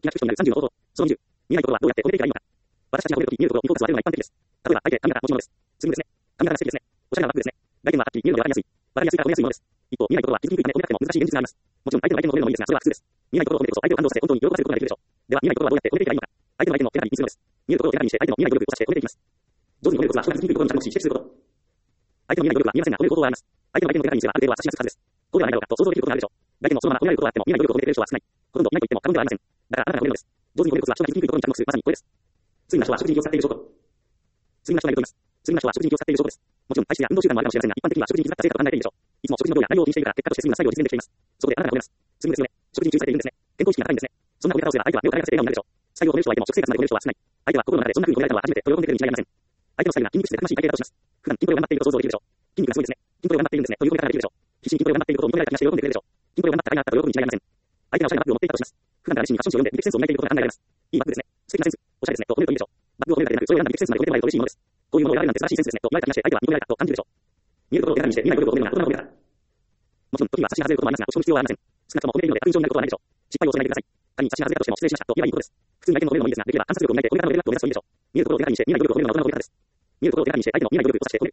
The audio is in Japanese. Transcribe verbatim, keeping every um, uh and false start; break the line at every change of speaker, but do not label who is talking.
気が利く人になるさんじゅうの方法。そのにじゅう。見ないことはどうやって褒めていけばいいのか。私たちが褒めるとき見るところにフォーカスを当てるのが一般的です。例えば、相手、髪型、持ち物です。スリムですね。髪型が素敵ですね。おしゃれなバッグですね。外見ははっきり見るので分かりやすい。分かりやすいから褒めやすいものです。一方、見ないところは気づきにくいため褒めなくても難しい現実があります。もちろん、相手の相手の褒めるのもいいですが、それは普通です。見ないところを褒めるこそ相手を感動させ、本当に喜ばせることができるでしょう。では、見ないところはどうやって褒めていけばいいのか。相手の相手の手紙にするのです。見るところを手紙にして、相手の見ない努力をさせて褒めていきます。上手に褒めることは、人が気づきにくいところに着目し、指摘すること。相手の見ない努力は見えませんが、褒める方法はあります。相手の相手の手紙にすれば、ある程度は察しやすいはずです。こうではないだろうかと想像できることがあるでしょう。誰でもそのまま褒められることはあっても、見ない努力を褒めている人は少ない。ほとんどいないと言っても過言ではありません。だから、あなたが褒めるのです。上手に褒めるコツは、人が気づきにくいところに着目する、まさにこれです。スリムな人は食事に気を使っている証拠。スリムな人がいると言います。スリムな人は食事に気を使っている証拠です。もちろん、体質や運動習慣もあるかもしれませんが、一般的には食事に気遣った成果と考えていいでしょう。いつも食事の量や内容を気にしているから、結果としてスリムなスタイルを実現できています。そこであなたが褒めます。スリムですよね。食事に注意されているんですね。健康意識が高いんですね。そんな褒め方をすれば、相手は目を輝かせて笑顔になるでしょう。スタイルを褒める人はいても、食生活まで褒める人は少ない。相手は心の中でそんな風に褒められたのは初めてと喜んでくれるに違いありません。相手のスタイルが筋肉質で正しい体型だとします。普段筋トレを頑張っていると想像できるでしょう。筋肉がすごいですね。筋トレを頑張っているんですね。という褒め方ができるでしょう。必死に筋トレを頑張っていることを認められた気がして喜んでくれるでしょう。筋トレを頑張った甲斐があったと喜ぶに違いありません。相手がおしゃれなバッグを持っていたとします。普段から熱心にファッション誌を読んで、美的センスを磨いていることが考えられます。いいバッグですね。素敵なセンス。おしゃれですね。と褒めるといいでしょう。バッグを褒めるだけでなく、それを選んだ美的センスまで褒めてもらえると嬉しいものです。こういうものを選べるなんて素晴らしいセンスですね。と言われた気がして、相手は認められたと感じるでしょう。見えるところを手紙にして、見ない努力を褒めるのが大人の褒め方。もちろん、時は差し外れることもありますが、落ち込む必要はありません。少なくとも褒めているので悪印象になることはないでしょう。失敗を恐れないでください。仮に差し外れたとしても、失礼しましたと言えばいいことです。普通に相手の褒めるのもいいですが、できれば観察力を磨いて褒め方のレベルアップを目指すといいでしょう。見えるところを手紙にして、見ない努力を褒めるのが大人の褒め方です。見えるところを手紙にして、相手の見ない努力をさせて褒めて